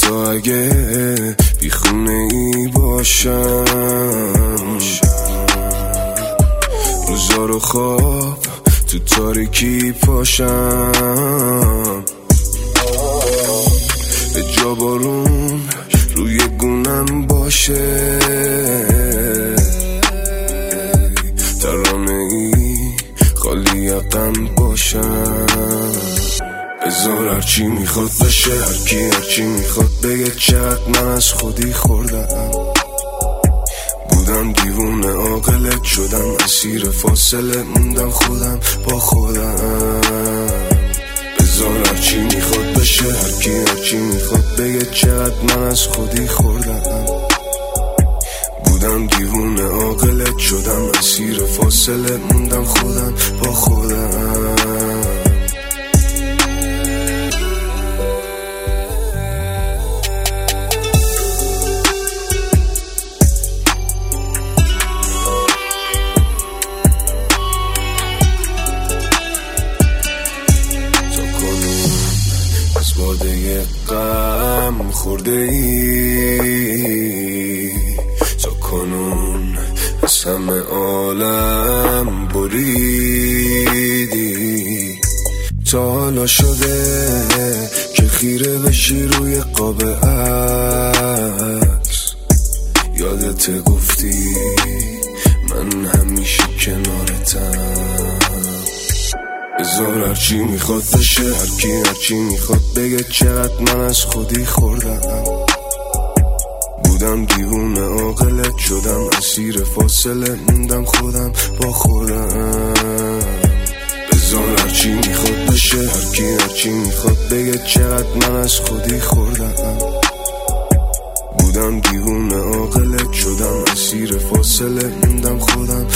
حتی اگه بیخونه ای باشم، روزا رو خواب تو تاریکی پاشم، به جا بارون روی گونم باشه، ترانه ای خالی غم باشم. بذار هرچی میخواد بشه، هرکی هرچی میخواد بگه، چقدر من از خودی خوردم، بودم دیوونه عاقلت شدم، اسیر فاصله موندم خودم با خودم. بذار هرچی میخواد بشه، هرکی هرچی میخواد بگه، چقدر من از خودی خوردم، بودم دیوونه عاقلت شدم، اسیر فاصله موندم خودم با خودم. باده غم خورده ای، تا کنون از همه عالم بریدی، تا حالا شده که خیره بشی روی قاب عکس، یادت گفتی من همیشه کنارتم. بذار هرچی میخواد بشه، هرکی هرچی میخواد بگه، چقدر من از خودی خوردم، بودم دیوونه عاقلت شدم، اسیر فاصله موندم خودم با خودم. بذار هرچی میخواد بشه، هرکی هرچی میخواد بگه، چقدر من از خودی خوردم، بودم دیوونه عاقلت شدم، اسیر فاصله موندم خودم